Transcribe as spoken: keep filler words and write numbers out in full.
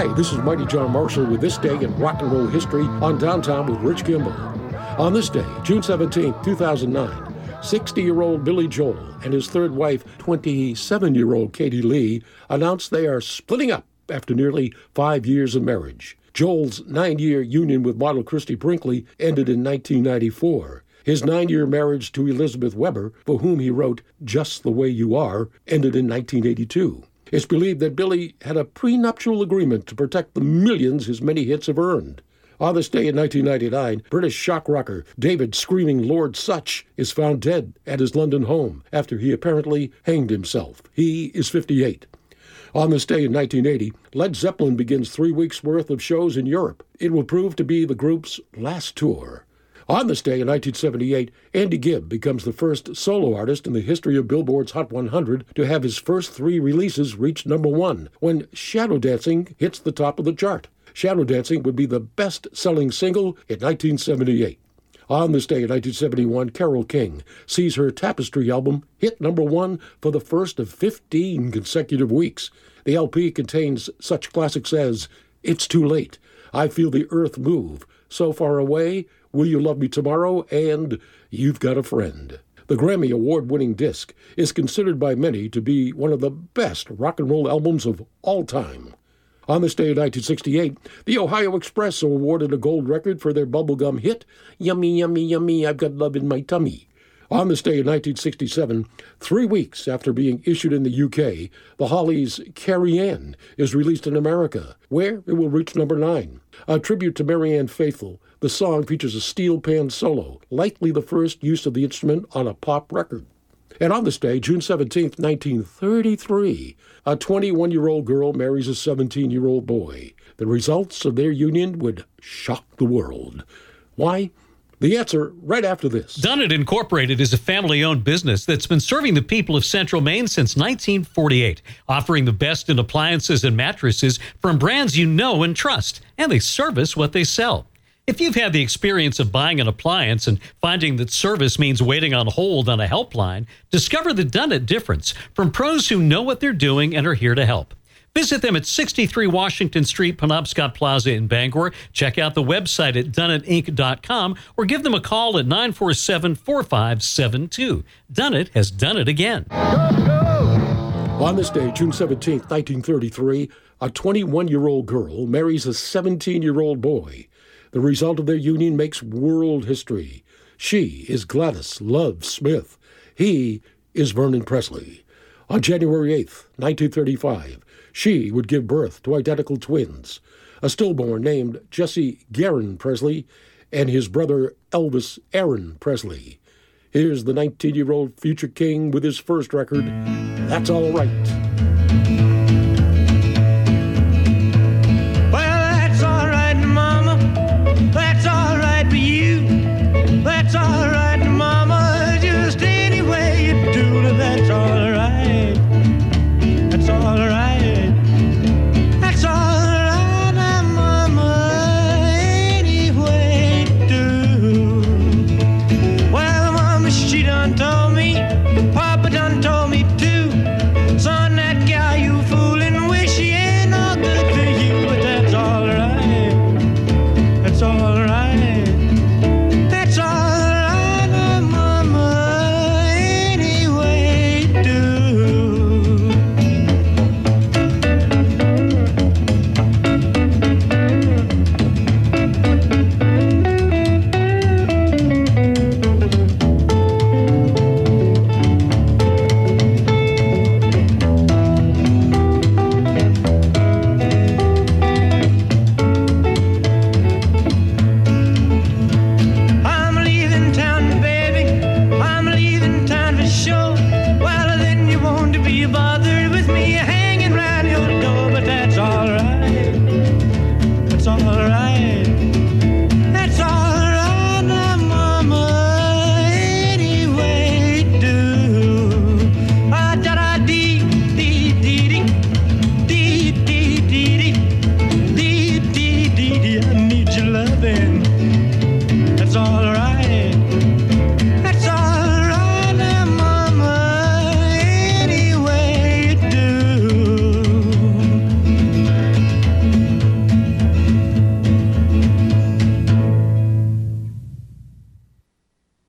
Hi, this is Mighty John Marshall with This Day in Rock and Roll History on Downtown with Rich Kimball. On this day, June seventeenth, two thousand nine, sixty-year-old Billy Joel and his third wife, twenty-seven-year-old Katie Lee, announced they are splitting up after nearly five years of marriage. Joel's nine-year union with model Christy Brinkley ended in nineteen ninety-four. His nine-year marriage to Elizabeth Weber, for whom he wrote Just the Way You Are, ended in nineteen eighty-two. It's believed that Billy had a prenuptial agreement to protect the millions his many hits have earned. On this day in nineteen ninety-nine, British shock rocker David Screaming Lord Sutch is found dead at his London home after he apparently hanged himself. He is fifty-eight. On this day in nineteen eighty, Led Zeppelin begins three weeks' worth of shows in Europe. It will prove to be the group's last tour. On this day in nineteen seventy-eight, Andy Gibb becomes the first solo artist in the history of Billboard's Hot one hundred to have his first three releases reach number one, when Shadow Dancing hits the top of the chart. Shadow Dancing would be the best-selling single in nineteen seventy-eight. On this day in nineteen seventy-one, Carole King sees her Tapestry album hit number one for the first of fifteen consecutive weeks. The L P contains such classics as It's Too Late, I Feel the Earth Move, So Far Away, Will You Love Me Tomorrow, and You've Got a Friend. The Grammy Award-winning disc is considered by many to be one of the best rock and roll albums of all time. On this day in nineteen sixty-eight, the Ohio Express are awarded a gold record for their bubblegum hit, Yummy, Yummy, Yummy, I've Got Love in My Tummy. On this day in nineteen sixty-seven, three weeks after being issued in the U K, the Hollies' Carrie Ann is released in America, where it will reach number nine. A tribute to Marianne Faithfull, the song features a steel pan solo, likely the first use of the instrument on a pop record. And on this day, June seventeenth, nineteen thirty-three, a twenty-one-year-old girl marries a seventeen-year-old boy. The results of their union would shock the world. Why? The answer right after this. Dunnett Incorporated is a family-owned business that's been serving the people of Central Maine since nineteen forty-eight, offering the best in appliances and mattresses from brands you know and trust, and they service what they sell. If you've had the experience of buying an appliance and finding that service means waiting on hold on a helpline, discover the Dunnett difference from pros who know what they're doing and are here to help. Visit them at sixty-three Washington Street, Penobscot Plaza in Bangor. Check out the website at dunnett inc dot com or give them a call at nine four seven, four five seven two. Dunnett has done it again. On this day, June seventeenth, nineteen thirty-three, a twenty-one-year-old girl marries a seventeen-year-old boy. The result of their union makes world history. She is Gladys Love Smith. He is Vernon Presley. On January eighth, nineteen thirty-five, she would give birth to identical twins, a stillborn named Jesse Garon Presley and his brother Elvis Aaron Presley. Here's the nineteen-year-old future king with his first record, That's All Right.